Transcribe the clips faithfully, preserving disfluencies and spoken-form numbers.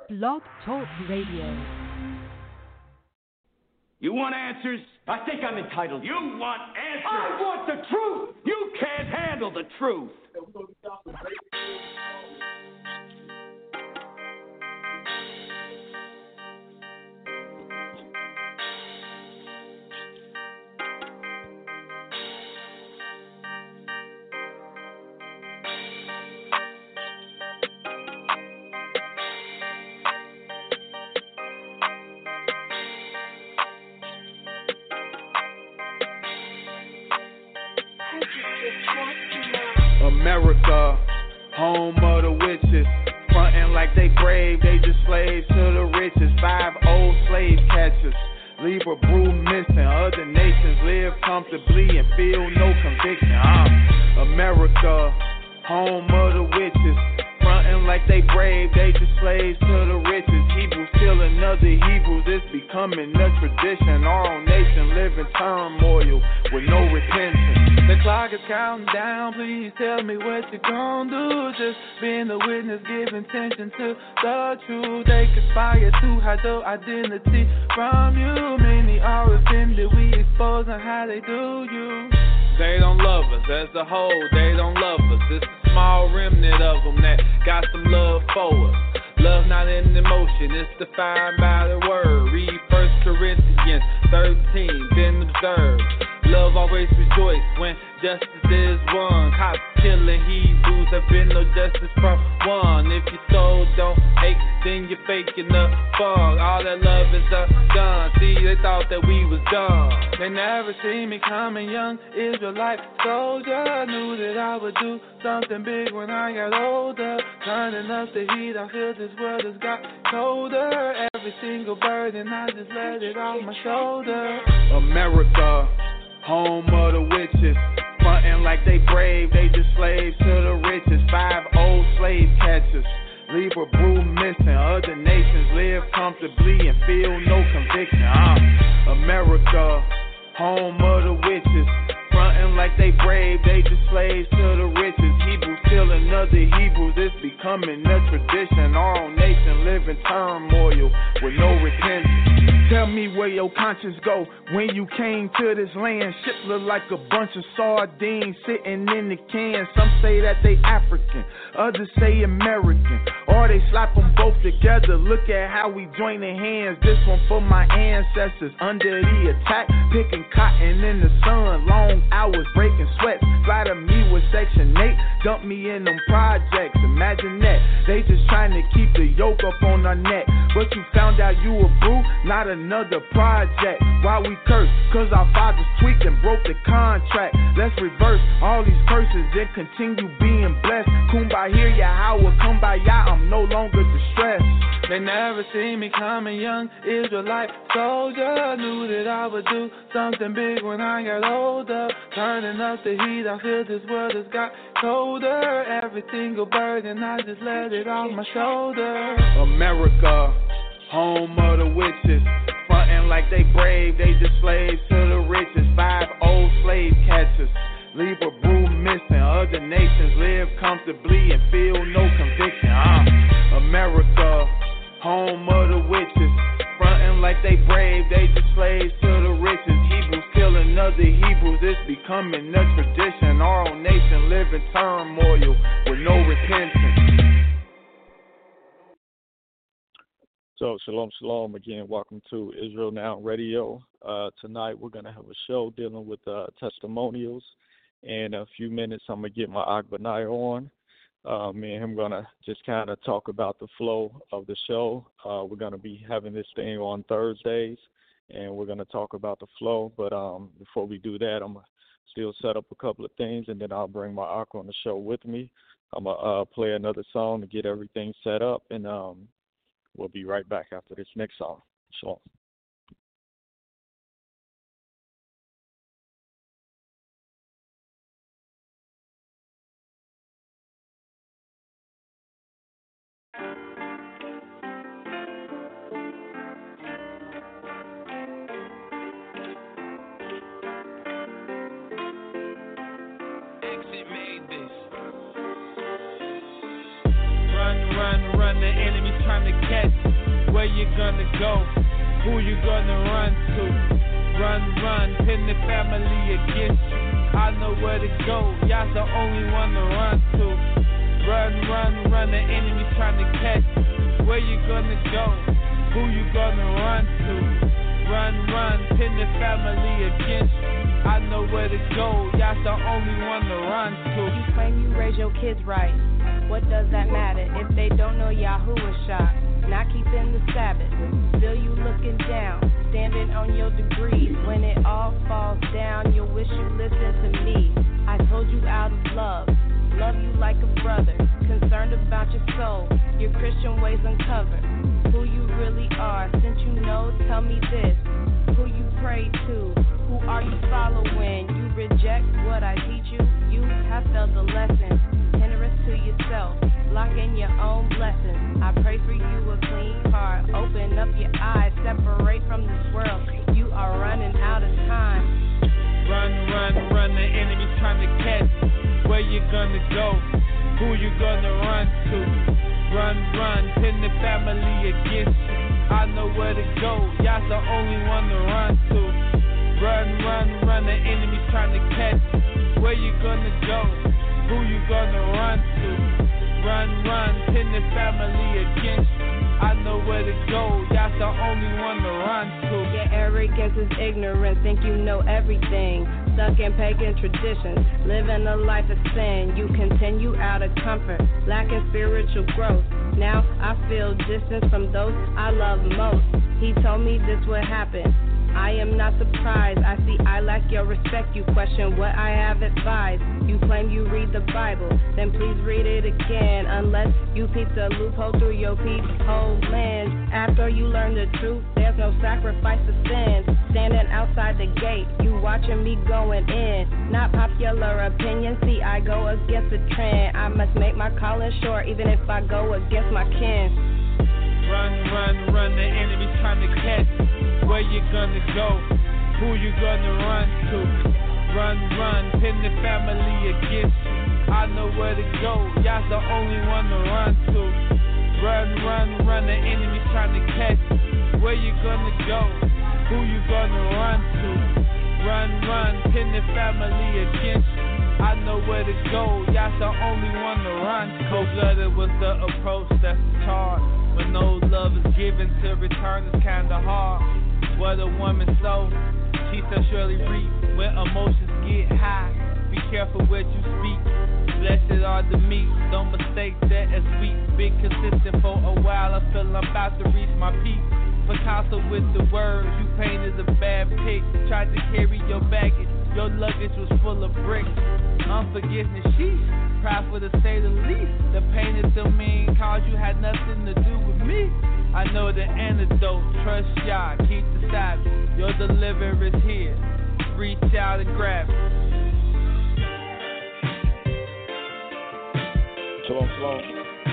Blog Talk Radio. You want answers? I think I'm entitled. You want answers? I want the truth! You can't handle the truth. America, home of the witches, frontin' like they brave, they just slaves to the riches. Five old slave catchers, leave a brew missing. Other nations live comfortably and feel no conviction. Uh, America, home of the witches, frontin' like they brave, they just slaves to the riches. Hebrews killing other Hebrews, it's becoming a tradition. Our own nation live in turmoil with no repentance. The clock is counting down, please tell me what you gon' do. Just being a witness, give attention to the truth. They conspire to hide the identity from you. Many are offended, we exposing how they do you. They don't love us as a whole, they don't love us. It's a small remnant of them that got some love for us. Love not in emotion, it's defined by the word. Read First Corinthians thirteen, then observe. Love always rejoice when justice is won. Cops killing Hebrews, have been no justice from one. If your soul don't ache, then you're faking the fun. All that love is a gun. See, they thought that we was dumb. They never seen me coming young, Israelite soldier. Knew that I would do something big when I got older. Turning up the heat, I feel this world has got colder. Every single burden, I just let it off my shoulder. America, home of the witches, frontin' like they brave, they just slaves to the riches. Five old slave catchers, leave a brew missing. Other nations live comfortably and feel no conviction. Uh, America, home of the witches, frontin' like they brave, they just slaves to the riches. Hebrews killing other Hebrews, it's becoming a tradition. Our own nation live in turmoil with no repentance. Tell me where your conscience go when you came to this land. Shit look like a bunch of sardines sitting in the can. Some say that they African, others say American, or they slap them both together. Look at how we joining hands. This one for my ancestors under the attack, picking cotton in the sun, long hours breaking sweats. Fly to me with Section eight, dump me in them projects. Imagine that, they just trying to keep the yoke up on our neck. But you found out you a brew, not another project. Why we curse? Cause our fathers tweaked and broke the contract. Let's reverse all these curses and continue being blessed. Kumbaya, Yahweh, Kumbaya, I'm no longer distressed. They never seen me coming young, Israelite soldier. Knew that I would do something big when I got older. Turning up the heat, I feel this world has got colder. Every single burden, I just let it off my shoulder. America, home of the witches, frontin' like they brave, they just slaves to the riches. Five old slave catchers, leave a brew missing. Other nations live comfortably and feel no conviction. Uh, America, home of the witches, frontin' like they brave, they just slaves to the riches. Hebrews killing other Hebrews, it's becoming a tradition. Our own nation live in turmoil with no repentance. So, shalom, shalom again. Welcome to Israel Now Radio. Uh, tonight, we're going to have a show dealing with uh, testimonials. In a few minutes, I'm going to get my Agbanai on. Uh, me and him going to just kind of talk about the flow of the show. Uh, we're going to be having this thing on Thursdays, and we're going to talk about the flow. But um, before we do that, I'm going to still set up a couple of things, and then I'll bring my Ak on the show with me. I'm going to uh, play another song to get everything set up, and um, we'll be right back after this next song. Shalom. Run, run, run, the enemy's trying to catch Where you gonna go? Who you gonna run to? Run, run, pin the family against you. I know where to go, y'all the only one to run to. Run, run, run, the enemy's trying to catch you. Where you gonna go? Who you gonna run to? Run, run, pin the family against you. I know where to go, y'all the only one to run to. You claim you raise your kids right. What does that matter if they don't know Yahuwah shot? Not keeping the Sabbath, still you looking down, standing on your degrees. When it all falls down, you'll wish you listened to me. I told you out of love, love you like a brother, concerned about your soul, your Christian ways uncovered. Who you really are, since you know, tell me this. Who you pray to, who are you following? You reject what I teach you, you have failed the lesson. Hindrance to yourself, lock in your own blessings. I pray for you a clean heart, open up your eyes, separate from this world. You are running out of time. Run, run, run, the enemy's trying to catch you. Where you gonna go? Who you gonna run to? Run, run, pin the family against you. I know where to go, y'all the only one to run to. Run, run, run, the enemy's trying to catch you. Where you gonna go? Who you gonna run to? Run, run, pin the family against you. I know where to go, y'all the only one to run to. Your arrogance is ignorance, think you know everything. Stuck in pagan traditions, living a life of sin. You continue out of comfort, lacking spiritual growth. Now I feel distance from those I love most. He told me this would happen. I am not surprised. I see I lack your respect. You question what I have advised. You claim you read the Bible, then please read it again. Unless you peep the loophole through your peephole lens. After you learn the truth, there's no sacrifice for sin. Standing outside the gate, you watching me going in. Not popular opinion, see I go against the trend. I must make my calling short, even if I go against my kin. Run, run, run, the enemy's trying to catch you. Where you gonna go? Who you gonna run to? Run, run, pin the family against you. I know where to go, y'all the only one to run to. Run, run, run, the enemy's trying to catch you. Where you gonna go? Who you gonna run to? Run, run, pin the family against you. I know where to go, y'all the only one to run to. Cold-blooded was the approach, that's the charge. When no love is given, to return is kinda hard. What a woman sow, she shall surely reap. When emotions get high, be careful what you speak. Blessed are the meek, don't mistake that as weak. Been consistent for a while, I feel I'm about to reach my peak. Picasso with the word, you painted a bad pic. Tried to carry your baggage, your luggage was full of bricks. Unforgiveness, sheesh, prideful to say the least. The pain is the mean cause you had nothing to do with me. I know the antidote, trust Yah, keep the Sabbath. Your deliverance is here, reach out and grab it. Shalom, shalom.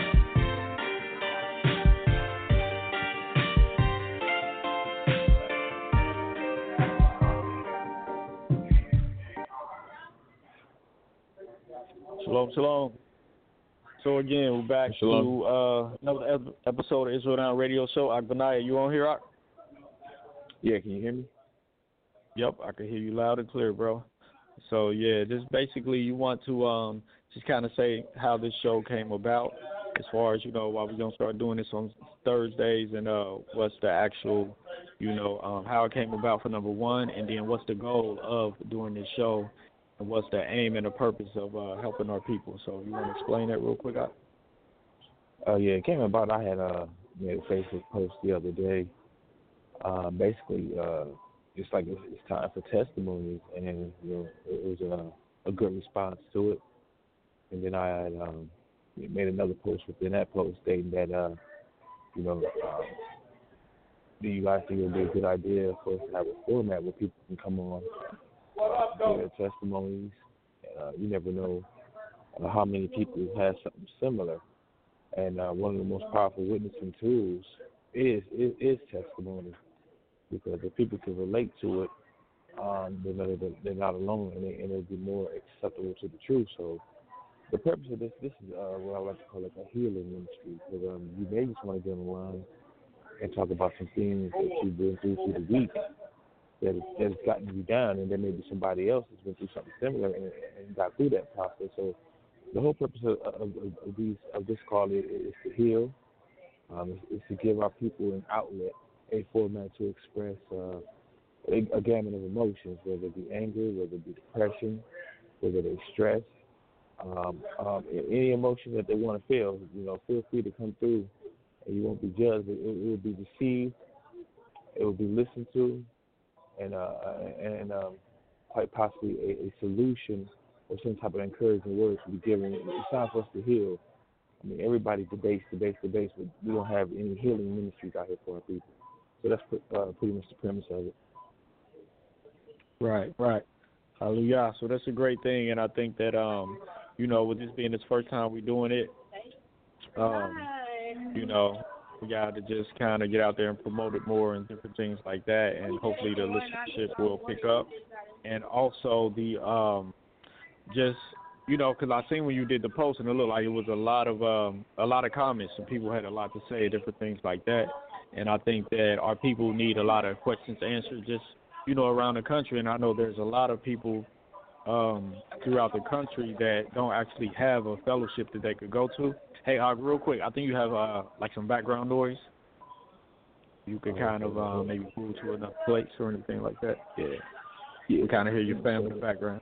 Shalom, shalom. So again, we're back Shalom. to uh, another ep- episode of Israel Now Radio Show. Akbanaya, you on here, Ak? Yeah, can you hear me? Yep, I can hear you loud and clear, bro. So yeah, just basically you want to um, just kind of say how this show came about, as far as, you know, why we're gonna start doing this on Thursdays, and uh, what's the actual, you know, um, how it came about for number one, and then what's the goal of doing this show. And what's the aim and the purpose of uh, helping our people? So you want to explain that real quick, Ak? Oh, uh, yeah, it came about. I had uh, made a Facebook post the other day. Uh, basically, uh, it's like it's, it's time for testimonies, and you know, it was a, a good response to it. And then I had um, made another post within that post stating that, uh, you know, um, do you guys think it would be a good idea for us to have a format where people can come on, uh, give their testimonies? Uh, you never know uh, how many people have something similar. And uh, one of the most powerful witnessing tools is is, is testimony, because if people can relate to it, um, they know that they're not alone, and, they, and it'll be more acceptable to the truth. So the purpose of this, this is uh, what I like to call like a healing ministry, because um, you may just want to get online and talk about some things that you've been through through the week that has, that has gotten you down, and then maybe somebody else has been through something similar and, and got through that process. So the whole purpose of, of, of, of these of this call is, is to heal. Um, is, is to give our people an outlet, a format to express uh, a, a gamut of emotions, whether it be anger, whether it be depression, whether they stress, um, um, any emotion that they want to feel. You know, feel free to come through, and you won't be judged. It, it will be received. It will be listened to, and uh, and um, quite possibly a, a solution or some type of encouraging words to be given. It's time for us to heal. I mean, everybody debates, debates, debates, but we don't have any healing ministries out here for our people. So that's uh, pretty much the premise of it. Right, right. Hallelujah. So that's a great thing, and I think that, um, you know, with this being this first time we're doing it, um, you know, we got to just kind of get out there and promote it more and different things like that, and hopefully the listenership will pick up. And also the um, just, you know, because I seen when you did the post, and it looked like it was a lot of um, a lot of comments, and people had a lot to say, different things like that. And I think that our people need a lot of questions answered, just, you know, around the country. And I know there's a lot of people um, throughout the country that don't actually have a fellowship that they could go to. Hey, uh, real quick, I think you have uh, like some background noise. You could kind of uh, maybe move to another place or anything like that. Yeah, you can kind of hear your family in the background.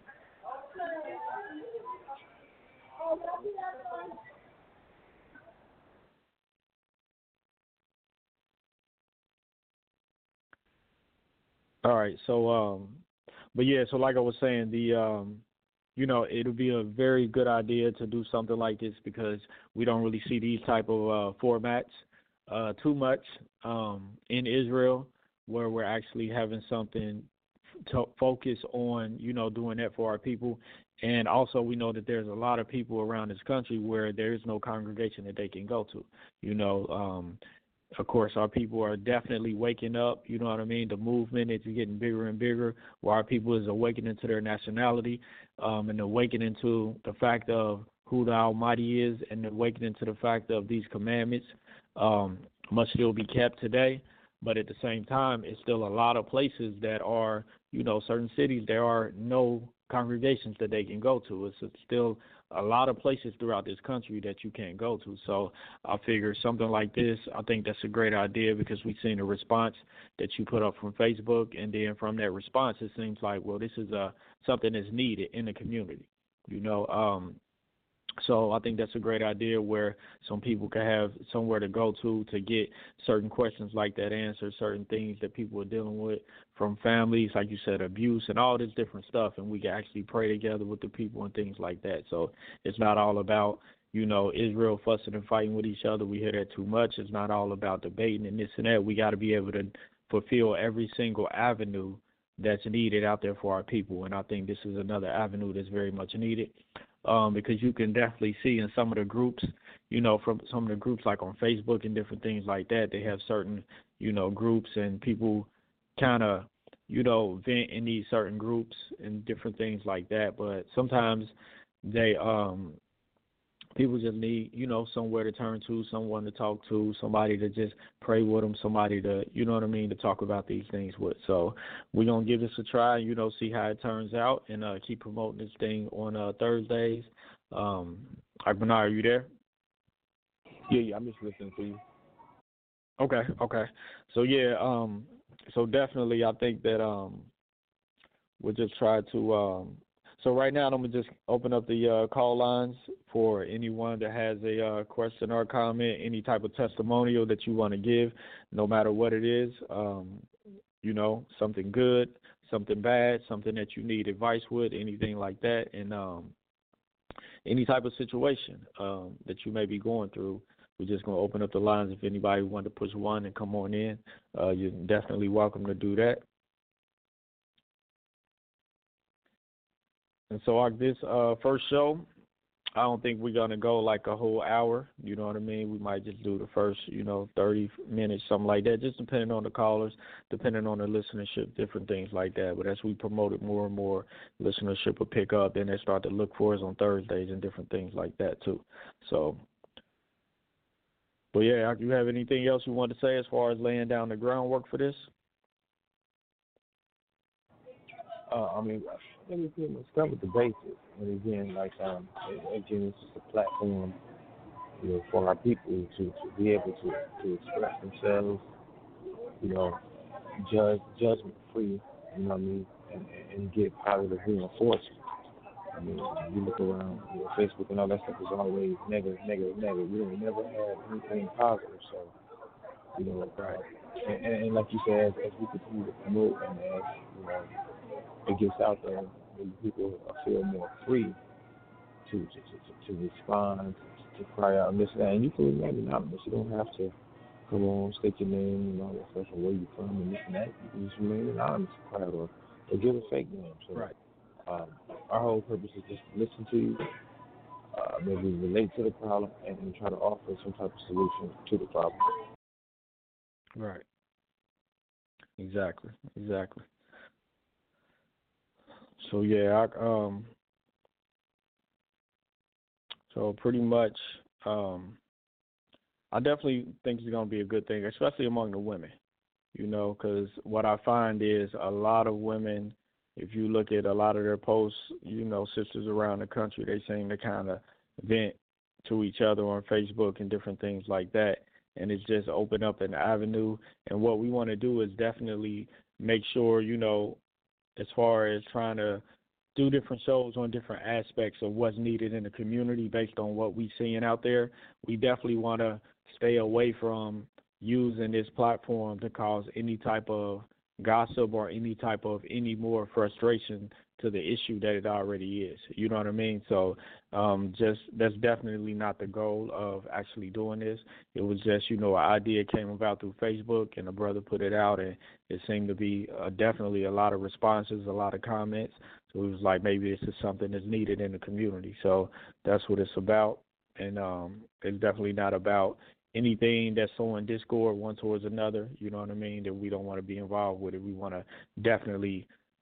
All right, so, um, but yeah, so like I was saying, the, um, you know, it'll be a very good idea to do something like this because we don't really see these type of uh, formats uh, too much um, in Israel, where we're actually having something to focus on, you know, doing that for our people. And also we know that there's a lot of people around this country where there is no congregation that they can go to, you know, um, of course, our people are definitely waking up, you know what I mean? The movement is getting bigger and bigger, where our people is awakening to their nationality um, and awakening to the fact of who the Almighty is and awakening to the fact of these commandments um, must still be kept today. But at the same time, it's still a lot of places that are, you know, certain cities, there are no congregations that they can go to. It's, it's still a lot of places throughout this country that you can't go to. So I figure something like this, I think that's a great idea because we've seen a response that you put up from Facebook, and then from that response, it seems like, well, this is uh, something that's needed in the community, you know. Um, so I think that's a great idea where some people can have somewhere to go to to get certain questions like that answered, certain things that people are dealing with from families, like you said, abuse and all this different stuff, and we can actually pray together with the people and things like that. So it's not all about, you know, Israel fussing and fighting with each other. We hear that too much. It's not all about debating and this and that. We got to be able to fulfill every single avenue that's needed out there for our people, and I think this is another avenue that's very much needed. Um, because you can definitely see in some of the groups, you know, from some of the groups like on Facebook and different things like that, they have certain, you know, groups and people kind of, you know, vent in these certain groups and different things like that. But sometimes they, um, people just need, you know, somewhere to turn to, someone to talk to, somebody to just pray with them, somebody to, you know what I mean, to talk about these things with. So we're going to give this a try, you know, see how it turns out, and uh, keep promoting this thing on uh, Thursdays. Um, Akbanar, are you there? Yeah, yeah, I'm just listening to you. Okay, okay. So, yeah, um, so definitely I think that um, we'll just try to um, – so right now, I'm going to just open up the uh, call lines for anyone that has a uh, question or comment, any type of testimonial that you want to give, no matter what it is, um, you know, something good, something bad, something that you need advice with, anything like that, and um, any type of situation um, that you may be going through. We're just going to open up the lines. If anybody wanted to push one and come on in, uh, you're definitely welcome to do that. And so like this uh, first show, I don't think we're going to go like a whole hour, you know what I mean? We might just do the first, you know, thirty minutes, something like that, just depending on the callers, depending on the listenership, different things like that. But as we promote it more and more, listenership will pick up, and they start to look for us on Thursdays and different things like that too. So, But yeah, you have anything else you want to say as far as laying down the groundwork for this? Uh, I mean, I think we pretty much covered the basics. And again, like um, again, it's just a platform, you know, for our people to, to be able to, to express themselves, you know, judge judgment free, you know what I mean, and, and get positive reinforcement. I mean, you look around, you know, Facebook and all that stuff is always negative, negative, negative. We don't never have anything positive. So, you know, right. And, and, and like you said, as, as we continue to promote and as, you know, it gets out there, people feel more free to to, to, to respond, to, to cry out and this and that. And you can remain anonymous. You don't have to come on, state your name and all that stuff and where you're from and this and that. You can just remain anonymous and cry out or, or give a fake name. So, right. Um, our whole purpose is just to listen to you, uh, maybe relate to the problem, and, and try to offer some type of solution to the problem. Right. Exactly. Exactly. So yeah, I, um, so pretty much, um, I definitely think it's going to be a good thing, especially among the women. You know, because what I find is a lot of women. If you look at a lot of their posts, you know, sisters around the country, they seem to kind of vent to each other on Facebook and different things like that. And it's just open up an avenue. And what we want to do is definitely make sure, you know, as far as trying to do different shows on different aspects of what's needed in the community based on what we're seeing out there, we definitely want to stay away from using this platform to cause any type of gossip or any type of any more frustration to the issue that it already is. You know what I mean? So um, just that's definitely not the goal of actually doing this. It was just, you know, an idea came about through Facebook and a brother put it out, and it seemed to be uh, definitely a lot of responses, a lot of comments. So it was like maybe this is something that's needed in the community. So that's what it's about. And um, it's definitely not about anything that's sowing discord one towards another, you know what I mean, that we don't want to be involved with it. We want to definitely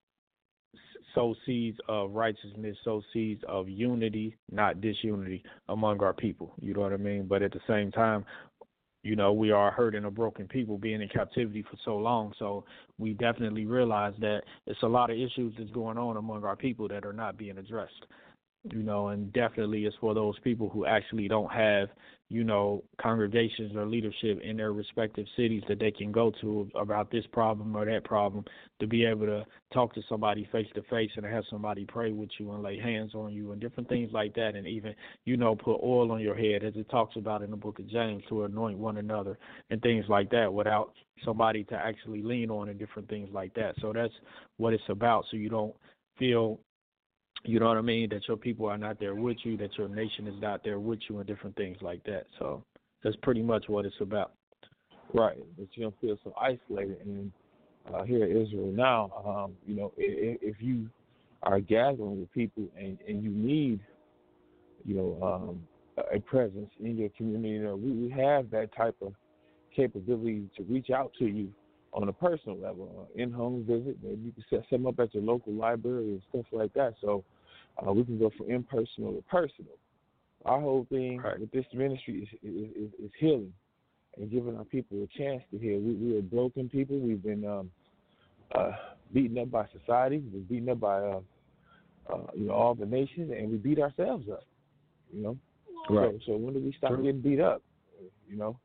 sow seeds of righteousness, sow seeds of unity, not disunity among our people, you know what I mean? But at the same time, you know, we are hurting a broken people being in captivity for so long, so we definitely realize that it's a lot of issues that's going on among our people that are not being addressed. You know, and definitely it's for those people who actually don't have, you know, congregations or leadership in their respective cities that they can go to about this problem or that problem, to be able to talk to somebody face to face and have somebody pray with you and lay hands on you and different things like that, and even, you know, put oil on your head, as it talks about in the book of James, to anoint one another and things like that without somebody to actually lean on and different things like that. So that's what it's about, so you don't feel, you know what I mean, that your people are not there with you, that your nation is not there with you, and different things like that. So that's pretty much what it's about. Right, that you don't feel so isolated. And uh, here in Israel now, um, you know, if, if you are gathering with people and, and you need, you know, um, a presence in your community, you know, we, we have that type of capability to reach out to you on a personal level, uh, in-home visit. Maybe you can set them up at your local library and stuff like that. So uh, we can go from impersonal to personal. Our whole thing right. with this ministry is, is, is, is healing and giving our people a chance to heal. We, we are broken people. We've been um, uh, beaten up by society. We've been beaten up by uh, uh, you know, all the nations, and we beat ourselves up. You know, right. So, so when do we stop True. getting beat up? You know,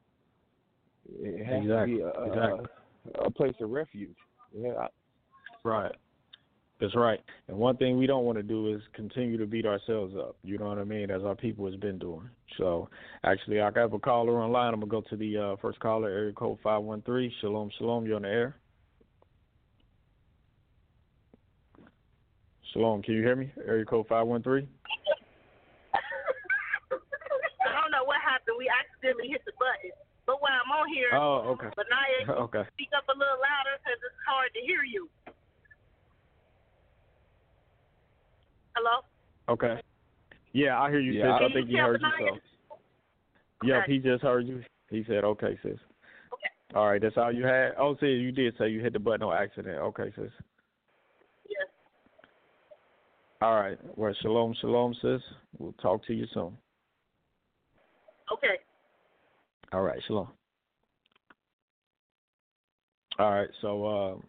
it has exactly. to be a, exactly. a, a place of refuge. Yeah. Right. That's right. And one thing we don't want to do is continue to beat ourselves up, you know what I mean, as our people has been doing. So, actually, I have a caller online. I'm going to go to the uh, first caller, area code five one three. Shalom, shalom. You're on the air. Shalom, can you hear me? Area code five one three. I don't know what happened. We accidentally hit the button. But while I'm on here, oh, okay. Benaya, okay. speak up a little louder because it's hard to hear you. Hello? Okay. Yeah, I hear you, yeah, sis. I, I think he heard you, so. Yep, okay. He just heard you. He said, okay, sis. Okay. All right, that's all you had? Oh, sis, you did say you hit the button on accident. Okay, sis. Yes. All right. Well, shalom, shalom, sis. We'll talk to you soon. Okay. All right, shalom. All right, so um,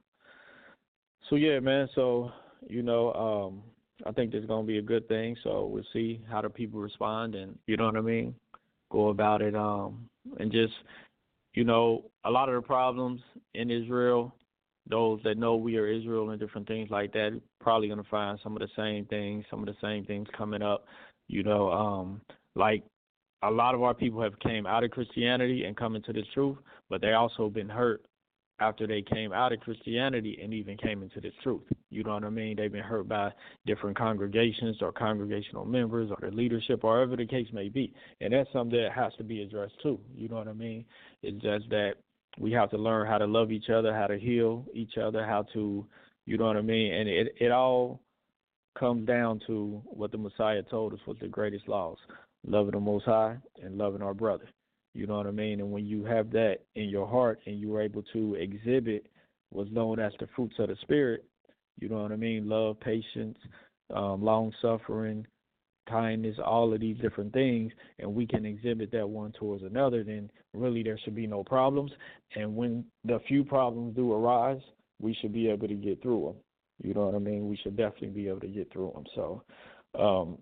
so yeah, man. So you know, um, I think this is gonna be a good thing. So we'll see how the people respond, and you know what I mean. Go about it, um, and just you know, a lot of the problems in Israel, those that know we are Israel and different things like that, probably gonna find some of the same things, some of the same things coming up. You know, um, like a lot of our people have came out of Christianity and come into the truth, but they also been hurt after they came out of Christianity and even came into this truth. You know what I mean? They've been hurt by different congregations or congregational members or the leadership or whatever the case may be. And that's something that has to be addressed too. You know what I mean? It's just that we have to learn how to love each other, how to heal each other, how to, you know what I mean? And it, it all comes down to what the Messiah told us was the greatest laws, loving the Most High and loving our brother. You know what I mean? And when you have that in your heart and you're able to exhibit what's known as the fruits of the Spirit, you know what I mean? Love, patience, um, long-suffering, kindness, all of these different things, and we can exhibit that one towards another, then really there should be no problems. And when the few problems do arise, we should be able to get through them. You know what I mean? We should definitely be able to get through them. So, um,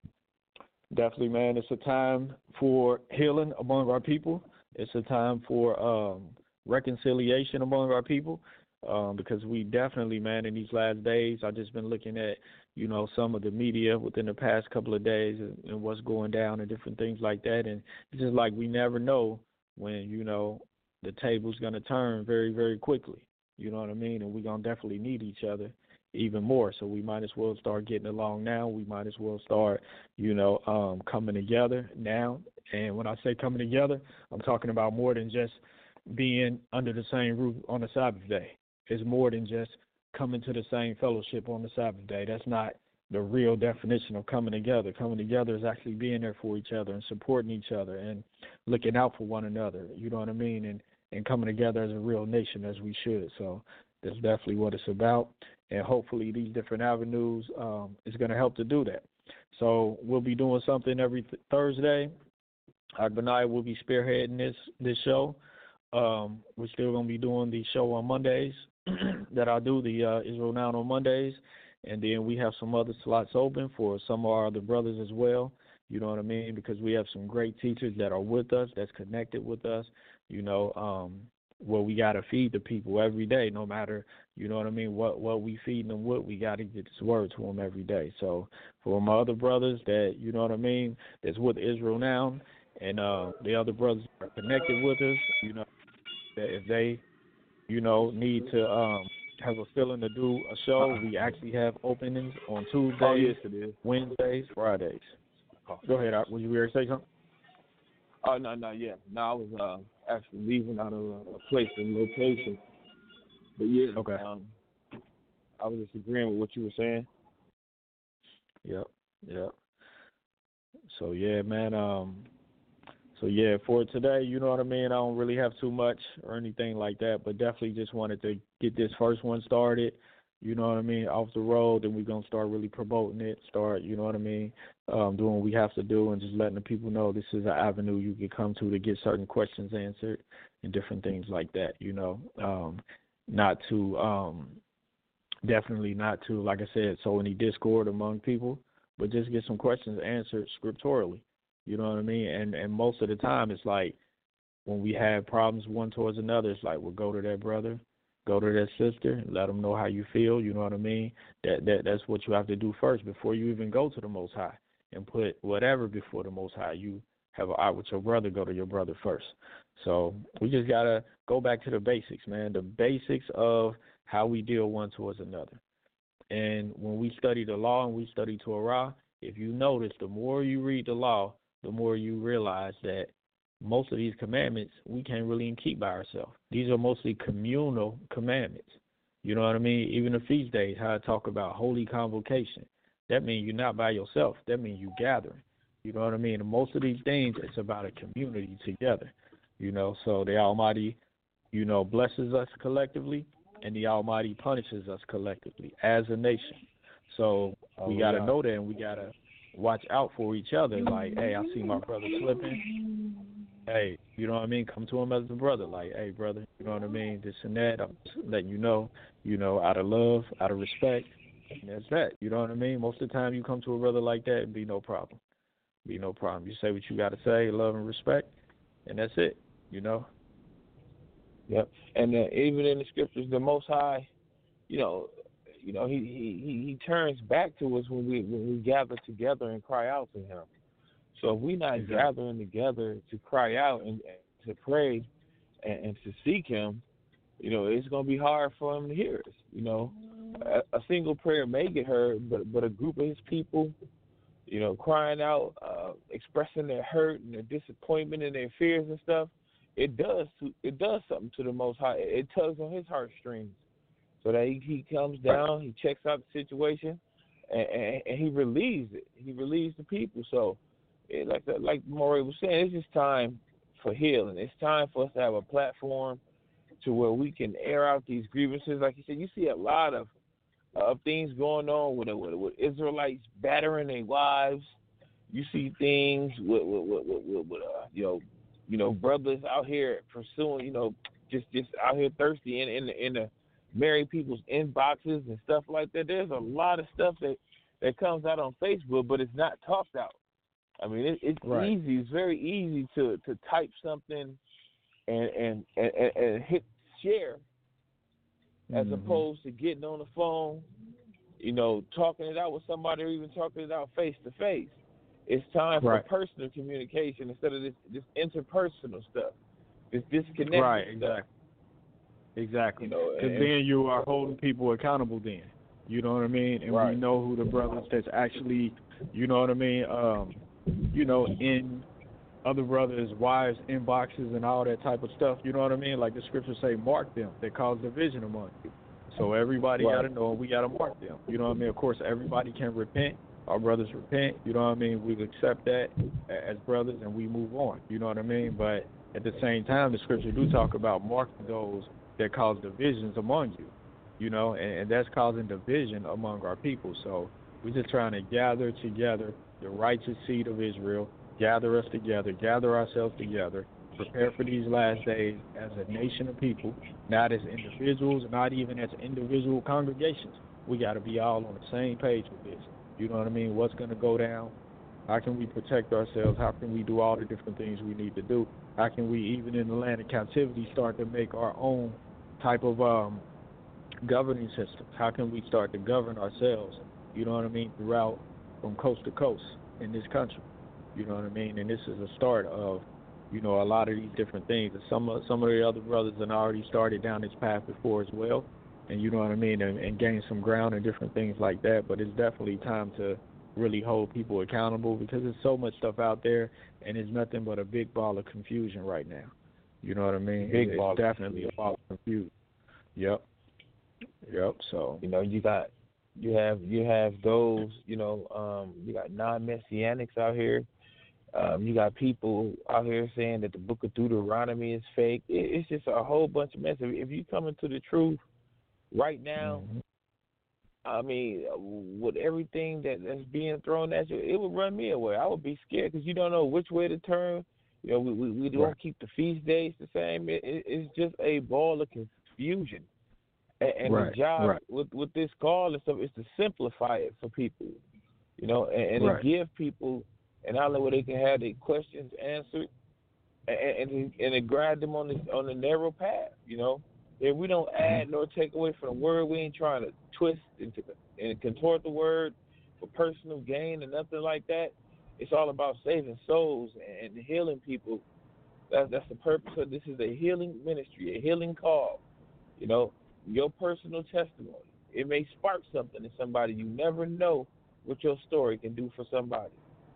definitely, man, it's a time for healing among our people. It's a time for um, reconciliation among our people um, because we definitely, man, in these last days, I've just been looking at, you know, some of the media within the past couple of days and, and what's going down and different things like that. And it's just like we never know when, you know, the table's going to turn very, very quickly. You know what I mean? And we're going to definitely need each other even more. So we might as well start getting along now. We might as well start, you know, um, coming together now. And when I say coming together, I'm talking about more than just being under the same roof on the Sabbath day. It's more than just coming to the same fellowship on the Sabbath day. That's not the real definition of coming together. Coming together is actually being there for each other and supporting each other and looking out for one another. You know what I mean? And, and coming together as a real nation as we should. So that's definitely what it's about. And hopefully these different avenues um, is going to help to do that. So we'll be doing something every th- Thursday. Agbanai will be spearheading this this show. Um, we're still going to be doing the show on Mondays that I do, the uh, Israel Now on Mondays. And then we have some other slots open for some of our other brothers as well. You know what I mean? Because we have some great teachers that are with us, that's connected with us, you know, um, well, we got to feed the people every day, no matter, you know what I mean, what what we feed them with, we got to get this word to them every day. So for my other brothers that, you know what I mean, that's with Israel Now, and uh, the other brothers are connected with us, you know, that if they, you know, need to um, have a feeling to do a show, we actually have openings on Tuesdays, oh, yes, it is. Wednesdays, Fridays. Go ahead, would you ever say something? Oh, no, no, yeah. No, I was uh, actually leaving out of a, a place and location. But, yeah, okay. um, I was just agreeing with what you were saying. Yep, yep. So, yeah, man, um, so, yeah, for today, you know what I mean, I don't really have too much or anything like that, but definitely just wanted to get this first one started, you know what I mean, off the road, and we're going to start really promoting it, start, you know what I mean, um, doing what we have to do and just letting the people know this is an avenue you can come to to get certain questions answered and different things like that, you know, um, not to, um, definitely not to, like I said, sow any discord among people, but just get some questions answered scripturally, you know what I mean, and, and most of the time it's like when we have problems one towards another, it's like we'll go to that brother, go to that sister, let them know how you feel, you know what I mean? That that That's what you have to do first before you even go to the Most High and put whatever before the Most High. You have an eye with your brother, go to your brother first. So we just got to go back to the basics, man, the basics of how we deal one towards another. And when we study the law and we study Torah, if you notice, the more you read the law, the more you realize that most of these commandments we can't really keep by ourselves. These are mostly communal commandments. You know what I mean? Even the feast days, how I talk about holy convocation. That means you're not by yourself. That means you gathering. You know what I mean? And most of these things, it's about a community together. You know, so the Almighty, you know, blesses us collectively, and the Almighty punishes us collectively as a nation. So oh, we got to yeah. know that, and we got to watch out for each other. Like, hey, I see my brother slipping. hey, you know what I mean? Come to him as a brother. Like, hey, brother, you know what I mean? This and that. I'm just letting you know, you know, out of love, out of respect. And that's that. You know what I mean? Most of the time you come to a brother like that, it'd be no problem. Be no problem. You say what you got to say, love and respect, and that's it, you know? Yep. And uh, even in the scriptures, the Most High, you know, you know, he, he, he, he turns back to us when we when we gather together and cry out to him. So if we're not exactly. gathering together to cry out and, and to pray and, and to seek him, you know, it's going to be hard for him to hear us. You know, a, a single prayer may get heard, but but a group of his people, you know, crying out, uh, expressing their hurt and their disappointment and their fears and stuff, it does it does something to the Most High. It tugs on his heartstrings, so that he, he comes down, he checks out the situation, and, and, and he relieves it. He relieves the people. So, it, like the, like Morey was saying, it's just time for healing. It's time for us to have a platform to where we can air out these grievances. Like you said, you see a lot of of things going on with, with, with Israelites battering their wives. You see things with, with, with, with, with uh, you know, you know, brothers out here pursuing, you know, just, just out here thirsty in in the, in the married people's inboxes and stuff like that. There's a lot of stuff that, that comes out on Facebook, but it's not talked out. I mean, it, it's right. easy. It's very easy to, to type something and and, and, and hit share, as mm-hmm. opposed to getting on the phone, you know, talking it out with somebody, or even talking it out face to face. It's time for right. personal communication instead of this, this interpersonal stuff, this disconnected right, stuff. Exactly. Exactly. You know, because then you are holding people accountable. Then, you know what I mean, and right. we know who the brothers that's actually, you know what I mean, um, you know, in other brothers' wives' inboxes and all that type of stuff. You know what I mean? Like the scriptures say, mark them. They cause division among you. So everybody right. got to know, we got to mark them. You know what I mean? Of course, everybody can repent. Our brothers repent. You know what I mean? We accept that as brothers and we move on. You know what I mean? But at the same time, the scripture do talk about marking those that cause divisions among you. You know, and, and that's causing division among our people. So we're just trying to gather together the righteous seed of Israel, gather us together, gather ourselves together, prepare for these last days as a nation of people, not as individuals, not even as individual congregations. We got to be all on the same page with this. You know what I mean? What's going to go down? How can we protect ourselves? How can we do all the different things we need to do? How can we, even in the land of captivity, start to make our own type of um, governing systems? How can we start to govern ourselves, you know what I mean, throughout from coast to coast in this country? You know what I mean? And this is a start of, you know, a lot of these different things. And some of, some of the other brothers have already started down this path before as well. And you know what I mean? And, and gain some ground and different things like that. But it's definitely time to really hold people accountable because there's so much stuff out there and it's nothing but a big ball of confusion right now. You know what I mean? Big it's ball definitely a ball of confusion. Yep. Yep. So, you know, you got, you have, you have those, you know, um, you got non-messianics out here. Um, you got people out here saying that the book of Deuteronomy is fake. It, it's just a whole bunch of mess. If, if you come into the truth right now, mm-hmm. I mean, with everything that, that's being thrown at you, it would run me away. I would be scared because you don't know which way to turn. You know, we, we, we don't right. keep the feast days the same. It, it, it's just a ball of confusion. And, and right. the job right. with, with this call and stuff is to simplify it for people, you know, and, and right. to give people an outlet where they can have their questions answered and, and, and to guide them on the, on the narrow path, you know. If we don't add nor take away from the word, we ain't trying to twist and, and contort the word for personal gain or nothing like that. It's all about saving souls and healing people. That, that's the purpose of this. Is a healing ministry, a healing call. You know, your personal testimony. It may spark something in somebody. You never know what your story can do for somebody.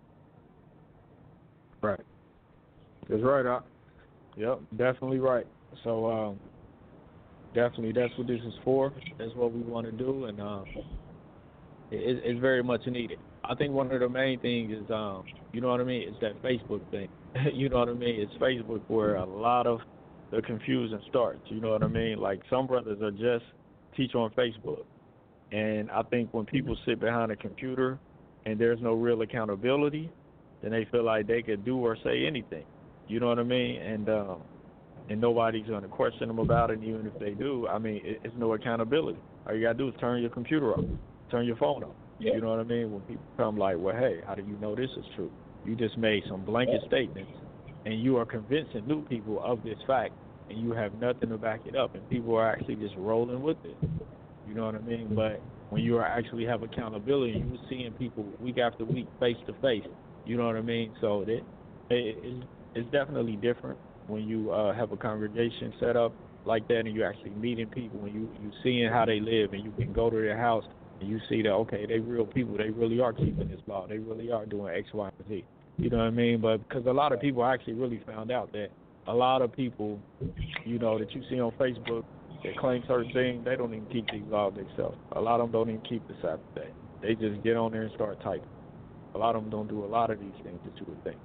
Right. That's right, Doc. Yep, definitely right. So, um, definitely that's what this is for. That's what we want to do, and um, it, it's very much needed. I think one of the main things is, um, you know what I mean, it's that Facebook thing. You know what I mean? It's Facebook where a lot of the confusion starts. You know what I mean? Like some brothers are just teach on Facebook. And I think when people sit behind a computer and there's no real accountability, then they feel like they could do or say anything. You know what I mean? And um, and nobody's going to question them about it. And even if they do, I mean, it, it's no accountability. All you got to do is turn your computer off, turn your phone off. Yeah. You know what I mean? When people come like, well, hey, how do you know this is true? You just made some blanket yeah. statements, and you are convincing new people of this fact, and you have nothing to back it up, and people are actually just rolling with it. You know what I mean? But when you are actually have accountability, you're seeing people week after week, face to face. You know what I mean? So it, it, it it's definitely different when you uh, have a congregation set up like that, and you're actually meeting people, and you you seeing how they live, and you can go to their house and you see that, okay, they real people, they really are keeping this law, they really are doing X, Y, and Z. You know what I mean? But because a lot of people actually really found out that a lot of people, you know, that you see on Facebook that claim certain things, they don't even keep these laws themselves. A lot of them don't even keep the Sabbath day. They just get on there and start typing. A lot of them don't do a lot of these things that you would think.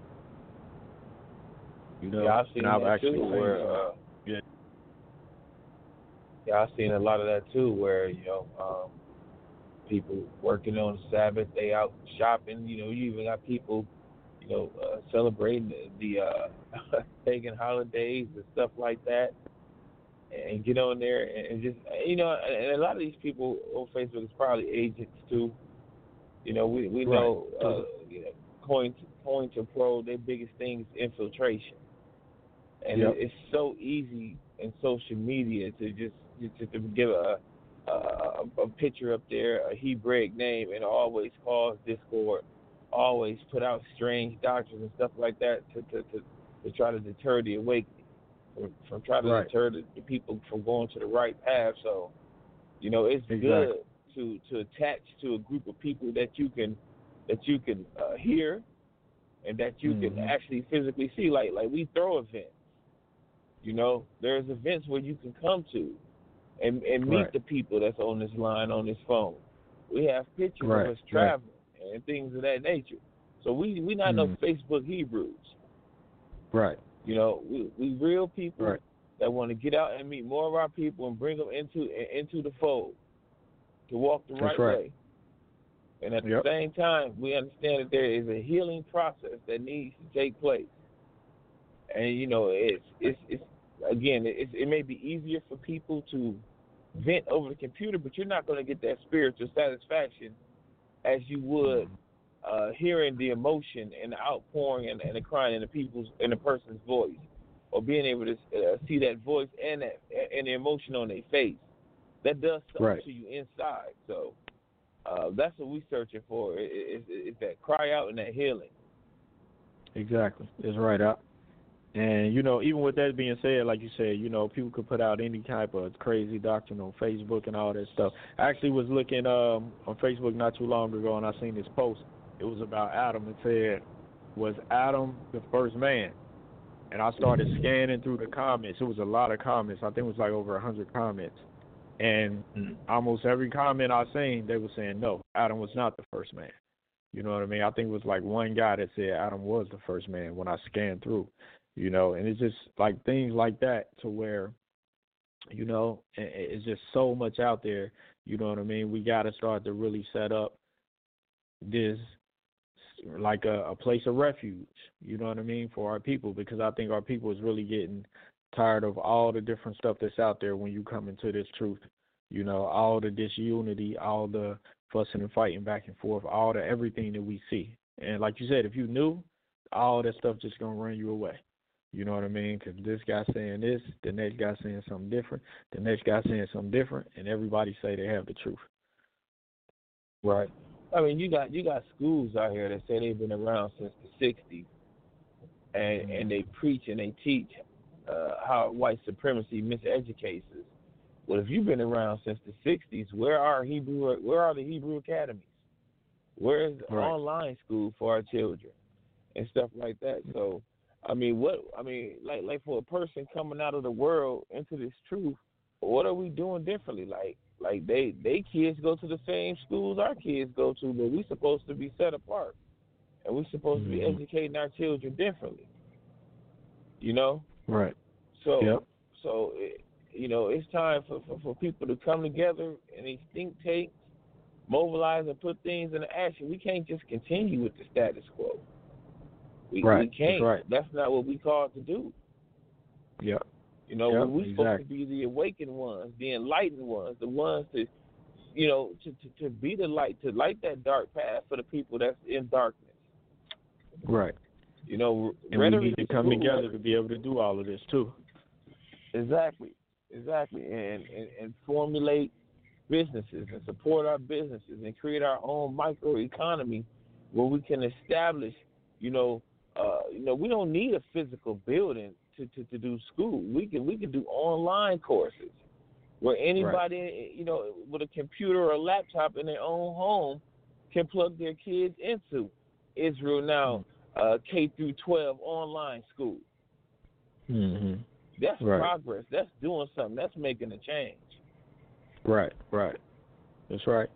You know, yeah, I've seen I've that actually too. Where, uh, yeah, yeah, I've seen a lot of that too. Where you know, um, people working on Sabbath, they out shopping. You know, you even got people, you know, uh, celebrating the, the uh, pagan holidays and stuff like that, and get on there and, and just, you know, and a lot of these people on Facebook is probably agents too. You know, we we right. know, uh, you know, Coin to, Coin to Pro, their biggest thing is infiltration, and yep. it, it's so easy in social media to just just to give a Uh, a, a picture up there, a Hebraic name, and always cause discord, always put out strange doctrines and stuff like that to to, to, to try to deter the awakening, from, from trying to right. deter the, the people from going to the right path. So, you know, it's exactly. good to, to attach to a group of people that you can that you can uh, hear and that you mm-hmm. can actually physically see. Like like we throw events, you know, there's events where you can come to. And, and meet right. the people that's on this line, on this phone. We have pictures right. of us traveling right. and things of that nature. So we we not mm. no Facebook Hebrews. Right. You know, we we real people right. that want to get out and meet more of our people and bring them into into the fold to walk the right, right. way. And at yep. the same time, we understand that there is a healing process that needs to take place. And you know, it's it's it's. Again, it, it may be easier for people to vent over the computer, but you're not going to get that spiritual satisfaction as you would uh, hearing the emotion and the outpouring and, and the crying in the people's in the person's voice, or being able to uh, see that voice and that and the emotion on their face. That does something right. to you inside. So uh, that's what we're searching for. Is it, that cry out and that healing. Exactly, it's right up. And, you know, even with that being said, like you said, you know, people could put out any type of crazy doctrine on Facebook and all that stuff. I actually was looking um, on Facebook not too long ago, and I seen this post. It was about Adam. It said, was Adam the first man? And I started scanning through the comments. It was a lot of comments. I think it was like over one hundred comments. And almost every comment I seen, they were saying, no, Adam was not the first man. You know what I mean? I think it was like one guy that said Adam was the first man when I scanned through. You know, and it's just like things like that to where, you know, it's just so much out there. You know what I mean? We got to start to really set up this like a, a place of refuge, you know what I mean, for our people, because I think our people is really getting tired of all the different stuff that's out there when you come into this truth. You know, all the disunity, all the fussing and fighting back and forth, all the everything that we see. And like you said, if you knew, all that stuff just going to run you away. You know what I mean? Because this guy saying this, the next guy saying something different, the next guy saying something different, and everybody say they have the truth. Right. I mean, you got you got schools out here that say they've been around since the sixties, and mm-hmm. and they preach and they teach uh, how white supremacy miseducates us. Well, if you've been around since the sixties, where are Hebrew? Where are the Hebrew academies? Where is the right. online school for our children and stuff like that? So. I mean, what? I mean, like, like for a person coming out of the world into this truth, what are we doing differently? Like, like they, they kids go to the same schools our kids go to, but we're supposed to be set apart, and we're supposed mm-hmm. to be educating our children differently. You know? Right. So, yep. so it, you know, it's time for, for, for people to come together and these think tanks, mobilize and put things into action. We can't just continue with the status quo. We, right. we can't. That's right. That's not what we called to do. Yep. You know, yep, we're exactly. supposed to be the awakened ones, the enlightened ones, the ones to, you know, to, to, to be the light, to light that dark path for the people that's in darkness. Right. You know, and we need to come together to be able to do all of this too. Exactly. Exactly. And, and, and formulate businesses and support our businesses and create our own microeconomy where we can establish, you know, uh, you know, we don't need a physical building to, to, to do school. We can we can do online courses where anybody, right. you know, with a computer or a laptop in their own home can plug their kids into Israel Now uh, K through twelve online school. Mm-hmm. That's right. progress. That's doing something. That's making a change. Right, right. That's right.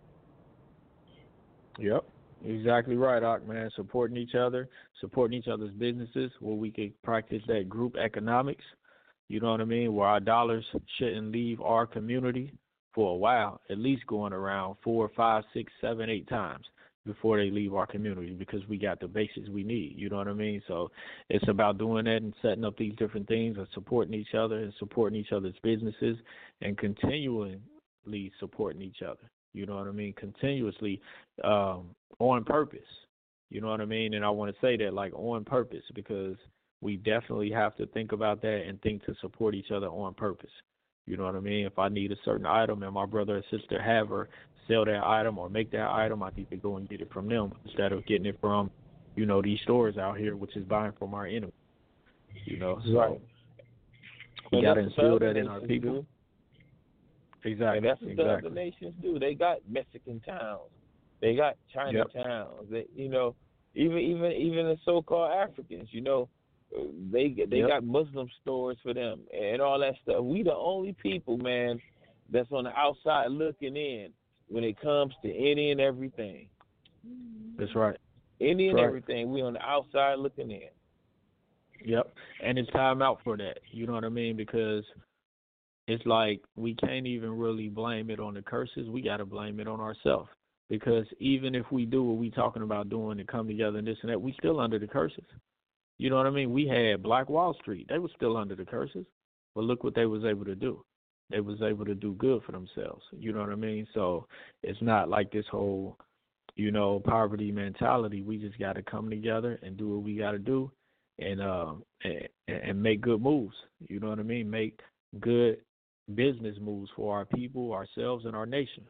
Yep. Exactly right, Ock, man. Supporting each other, supporting each other's businesses where we can practice that group economics, you know what I mean, where our dollars shouldn't leave our community for a while, at least going around four, five, six, seven, eight times before they leave our community because we got the basics we need, you know what I mean? So it's about doing that and setting up these different things and supporting each other and supporting each other's businesses and continually supporting each other. You know what I mean? Continuously um, on purpose. You know what I mean? And I want to say that like on purpose because we definitely have to think about that and think to support each other on purpose. You know what I mean? If I need a certain item and my brother or sister have or sell that item or make that item, I need to go and get it from them instead of getting it from, you know, these stores out here, which is buying from our enemy. You know, so right. we got to instill that in our people. Do. Exactly. And that's what exactly. the other nations do. They got Mexican towns. They got China yep. towns. They, you know, even even even the so-called Africans, you know, they they yep. got Muslim stores for them and all that stuff. We the only people, man, that's on the outside looking in when it comes to any and everything. That's right. Any and right. everything, we on the outside looking in. Yep. And it's time out for that. You know what I mean? Because it's like we can't even really blame it on the curses. We got to blame it on ourselves. Because even if we do what we talking about doing and come together and this and that, we still under the curses. You know what I mean? We had Black Wall Street. They were still under the curses. But look what they was able to do. They was able to do good for themselves. You know what I mean? So it's not like this whole, you know, poverty mentality. We just got to come together and do what we got to do and, uh, and and make good moves. You know what I mean? Make good business moves for our people, ourselves, and our nation.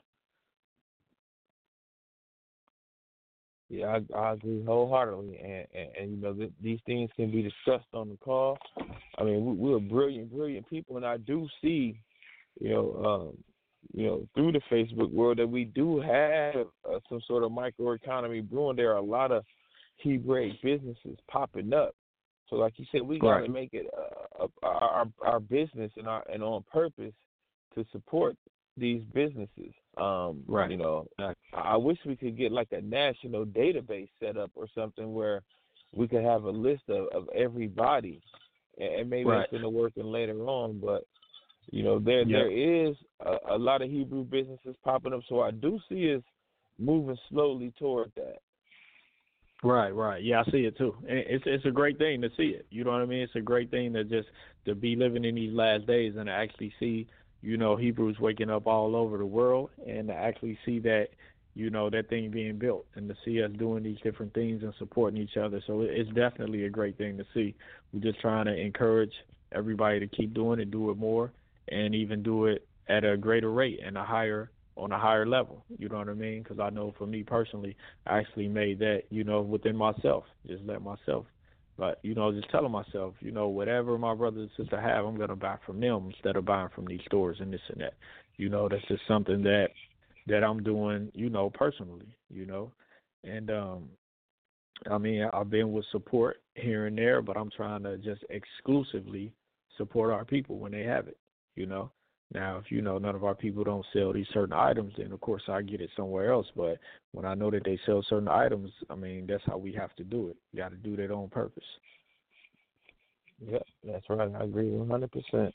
Yeah, I, I agree wholeheartedly, and, and, and you know th- these things can be discussed on the call. I mean, we, we're brilliant, brilliant people, and I do see, you know, um, you know, through the Facebook world that we do have uh, some sort of microeconomy brewing. There are a lot of Hebraic businesses popping up. So, like you said, we got to right. make it uh, our our business and our and on purpose to support these businesses. Um, right. You know, I, I wish we could get like a national database set up or something where we could have a list of, of everybody, and maybe right. that's in the working later on. But you know, there yep. there is a, a lot of Hebrew businesses popping up, so I do see us moving slowly toward that. Right, right. Yeah, I see it too. And it's it's a great thing to see it. You know what I mean? It's a great thing to just to be living in these last days and to actually see, you know, Hebrews waking up all over the world and to actually see that, you know, that thing being built and to see us doing these different things and supporting each other. So it's definitely a great thing to see. We're just trying to encourage everybody to keep doing it, do it more, and even do it at a greater rate and a higher on a higher level, you know what I mean? Because I know for me personally, I actually made that, you know, within myself, just let myself, but, you know, just telling myself, you know, whatever my brother and sister have, I'm going to buy from them instead of buying from these stores and this and that. You know, that's just something that that I'm doing, you know, personally, you know. And, um, I mean, I've been with support here and there, but I'm trying to just exclusively support our people when they have it, you know. Now, if, you know, none of our people don't sell these certain items, then, of course, I get it somewhere else. But when I know that they sell certain items, I mean, that's how we have to do it. We got to do that on purpose. Yeah, that's right. I agree one hundred percent.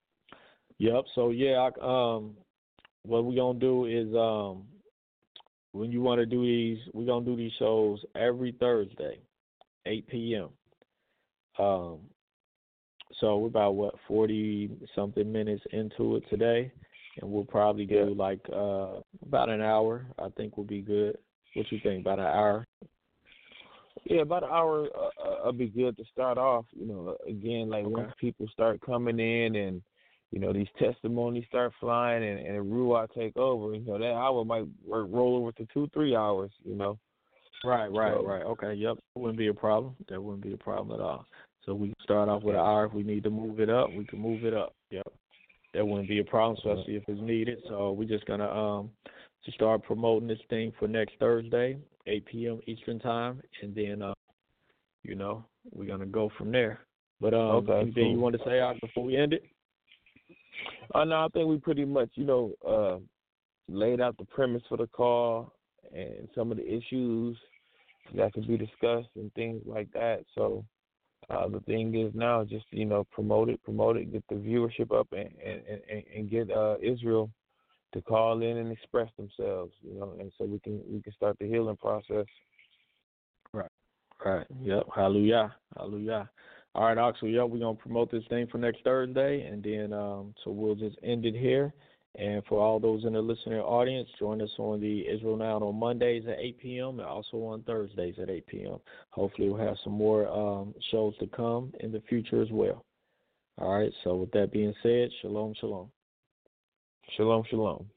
Yep. So, yeah, I, um, what we're going to do is um, when you want to do these, we're gonna do these shows every Thursday, eight p.m. Um, so we're about what forty something minutes into it today, and we'll probably do yeah. like uh, about an hour. I think will be good. What you think? About an hour? Yeah, about an hour uh, uh, will be good to start off. You know, again, like Okay. once people start coming in and, you know, these testimonies start flying and, and Ruah take over, you know, that hour might work, roll over to two, three hours, you know. Right, right, So, right. Okay, yep. That wouldn't be a problem. That wouldn't be a problem at all. So we can start off with an hour. If we need to move it up, we can move it up. Yep. That wouldn't be a problem, especially if it's needed. So we're just gonna um to start promoting this thing for next Thursday, eight p.m. Eastern time, and then uh, you know, we're gonna go from there. But um, Okay, anything cool. you want to say out before we end it? Uh, no, I think we pretty much, you know, uh, laid out the premise for the call and some of the issues that could be discussed and things like that. So uh, the thing is now just, you know, promote it, promote it, get the viewership up, and and, and, and get uh, Israel to call in and express themselves, you know, and so we can we can start the healing process. Right. Right. Yep. Hallelujah. Hallelujah. All right, Oxel. Yep. We're gonna promote this thing for next Thursday, and then um, so we'll just end it here. And for all those in the listening audience, join us on the Israel Now on Mondays at eight p.m. and also on Thursdays at eight p.m. Hopefully, we'll have some more um, shows to come in the future as well. All right. So with that being said, shalom, shalom. Shalom, shalom.